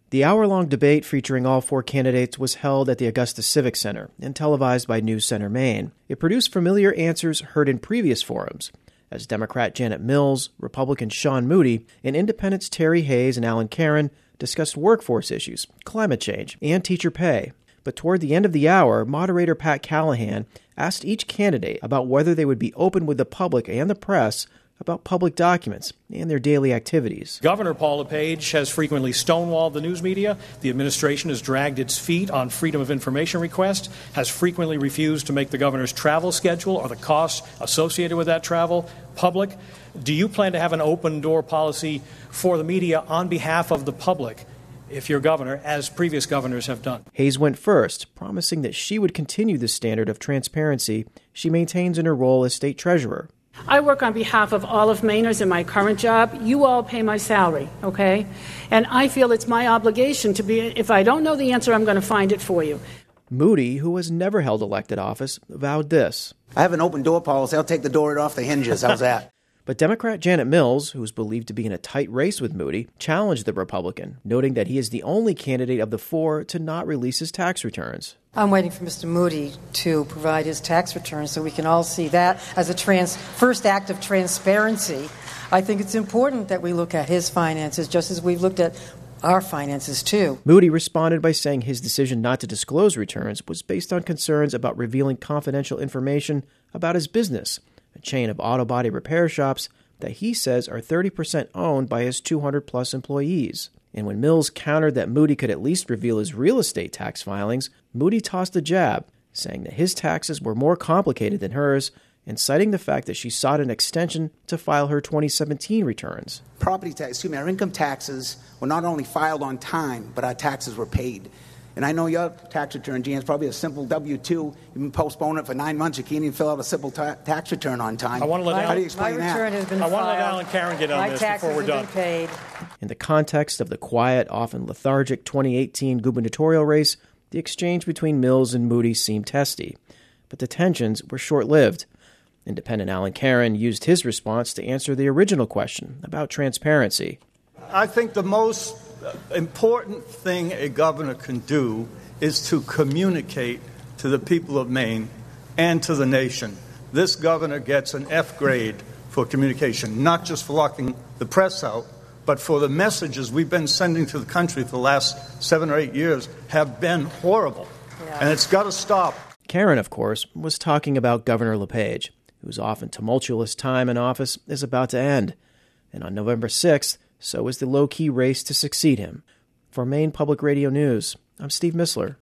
The hour-long debate featuring all four candidates was held at the Augusta Civic Center and televised by News Center Maine. It produced familiar answers heard in previous forums, as Democrat Janet Mills, Republican Sean Moody, and Independents Terry Hayes and Alan Caron discussed workforce issues, climate change, and teacher pay. But toward the end of the hour, moderator Pat Callahan asked each candidate about whether they would be open with the public and the press about public documents and their daily activities. Governor Paul LePage has frequently stonewalled the news media. The administration has dragged its feet on freedom of information requests, has frequently refused to make the governor's travel schedule or the costs associated with that travel public. Do you plan to have an open door policy for the media on behalf of the public if you're governor, as previous governors have done? Hayes went first, promising that she would continue the standard of transparency she maintains in her role as state treasurer. I work on behalf of all of Mainers in my current job. You all pay my salary, okay? And I feel it's my obligation to be, if I don't know the answer, I'm going to find it for you. Moody, who has never held elected office, vowed this. I have an open door policy. I'll take the door right off the hinges. How's that? But Democrat Janet Mills, who is believed to be in a tight race with Moody, challenged the Republican, noting that he is the only candidate of the four to not release his tax returns. I'm waiting for Mr. Moody to provide his tax returns so we can all see that as a first act of transparency. I think it's important that we look at his finances just as we've looked at our finances, too. Moody responded by saying his decision not to disclose returns was based on concerns about revealing confidential information about his business, a chain of auto body repair shops that he says are 30% owned by his 200-plus employees. And when Mills countered that Moody could at least reveal his real estate tax filings, Moody tossed a jab, saying that his taxes were more complicated than hers, and citing the fact that she sought an extension to file her 2017 returns. Our income taxes were not only filed on time, but our taxes were paid. And I know your tax return, Jan, is probably a simple W-2. You've been postponing it for 9 months. You can't even fill out a simple tax return on time. How do you my explain return has been I filed. want to let Alan Caron get on this before we're done. My taxes have been paid. In the context of the quiet, often lethargic 2018 gubernatorial race, the exchange between Mills and Moody seemed testy. But the tensions were short-lived. Independent Alan Caron used his response to answer the original question about transparency. I think the most important thing a governor can do is to communicate to the people of Maine and to the nation. This governor gets an F grade for communication, not just for locking the press out, but for the messages we've been sending to the country for the last 7 or 8 years have been horrible. Yeah. And it's got to stop. Caron, of course, was talking about Governor LePage, whose often tumultuous time in office is about to end. And on November 6th, so is the low-key race to succeed him. For Maine Public Radio News, I'm Steve Missler.